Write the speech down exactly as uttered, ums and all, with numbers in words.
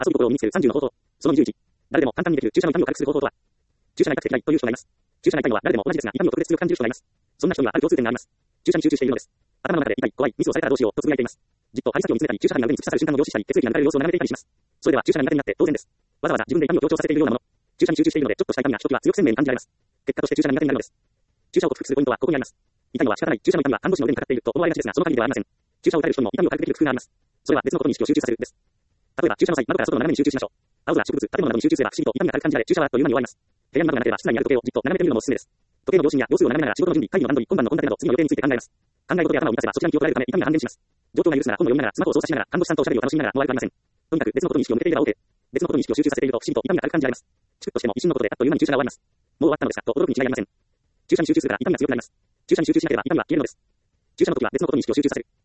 遊び心を身につけるさんじゅうの方法。そのにじゅういち。誰でも簡単にできる注射の痛みを軽くする方法とは。注射の痛くて嫌いという人がいます。注射の痛いのは誰でも同じですが、痛みを特別強く感じる人がいます。そんな人にはある共通点があります。注射に集中しているのです。頭の中で痛い、怖い、ミスをされたらどうしようとつぶやいています。じっと針先を見つめたり、注射針が腕に突き刺さる瞬間を凝視したり、血液が流れる様子を眺めていたりします。それでは注射が苦手になって当然です。わざわざ自分で痛みを強調させているようなもの。注射に集中しているので、ちょっとした痛みがひときわ強く鮮明に感じられます。結果として注射が苦手になるのです。注射を克服するポイントはここにあります。痛いのは仕方ない。注射の痛みは看護師の腕にかかっていると思われがちですが、その限りではありません。注射を打たれる人にも痛みを軽くできる工夫があります。それは別のことに意識を集中させるです。例えば注射の際、窓から外の眺めに集中しましょう。青空、植物、建物などに集中すれば不思議と痛みが軽く感じられ、注射はあっという間に終わります。部屋に窓がなければ室内にある時計をじっと眺めてみるのもおすすめです。時計の秒針や秒数を眺めながら仕事の準備、会議の段取り、今晩の献立など次の予定について考えます。考え事で頭を満たせばそちらに気を取られるため痛みが半減します。状況が許すなら本を読みながらスマホを操作しながら看護師さんとおしゃべりを楽しみながらも悪くありません。とにかく別のことに意識を向けていれば OK。別のことに意識を集中させていると不思議と痛みが軽く感じられます。チクッとしても一瞬のことであっという間に注射が終わります。もう終わったのですかと驚くに違いありません。注射に集中するから痛みが強くなります。注射に集中しなければ痛みは消えるのです。注射の時は別のことに意識を集中させる。